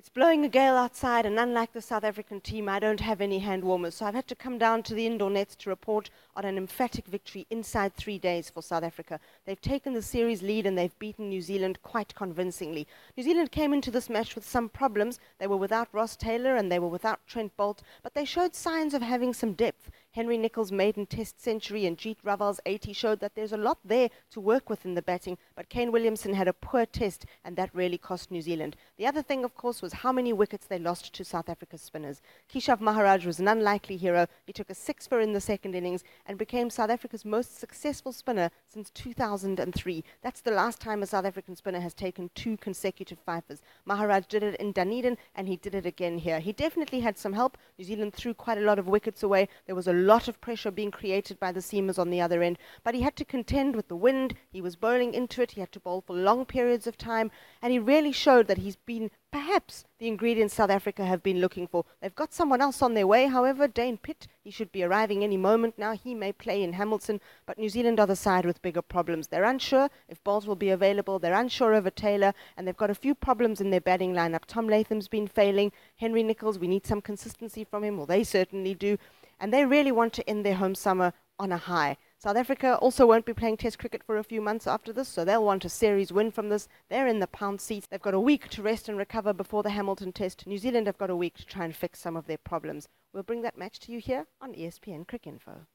It's blowing a gale outside, and unlike the South African team, I don't have any hand warmers, so I've had to come down to the indoor nets to report on an emphatic victory inside 3 days for South Africa. They've taken the series lead and they've beaten New Zealand quite convincingly. New Zealand came into this match with some problems. They were without Ross Taylor and they were without Trent Boult, but they showed signs of having some depth. Henry Nicholls' maiden test century and Jeet Raval's 80 showed that there's a lot there to work with in the batting, but Kane Williamson had a poor test and that really cost New Zealand. The other thing, of course, was how many wickets they lost to South Africa's spinners. Keshav Maharaj was an unlikely hero. He took a 6-for in the second innings and became South Africa's most successful spinner since 2003. That's the last time a South African spinner has taken 2 consecutive fifers. Maharaj did it in Dunedin and he did it again here. He definitely had some help. New Zealand threw quite a lot of wickets away. There was a lot of pressure being created by the seamers on the other end, but he had to contend with the wind. He was bowling into it. He had to bowl for long periods of time, and he really showed that he's been perhaps the ingredients South Africa have been looking for. They've got someone else on their way, however, Dane Pitt. He should be arriving any moment now. He may play in Hamilton, but New Zealand are the side with bigger problems. They're unsure if Boult will be available. They're unsure over Taylor, and they've got a few problems in their batting lineup. Tom Latham's been failing. Henry Nicholls, we need some consistency from him. Well, they certainly do. And they really want to end their home summer on a high. South Africa also won't be playing Test cricket for a few months after this, so they'll want a series win from this. They're in the pound seats. They've got a week to rest and recover before the Hamilton Test. New Zealand have got a week to try and fix some of their problems. We'll bring that match to you here on ESPN Cricinfo.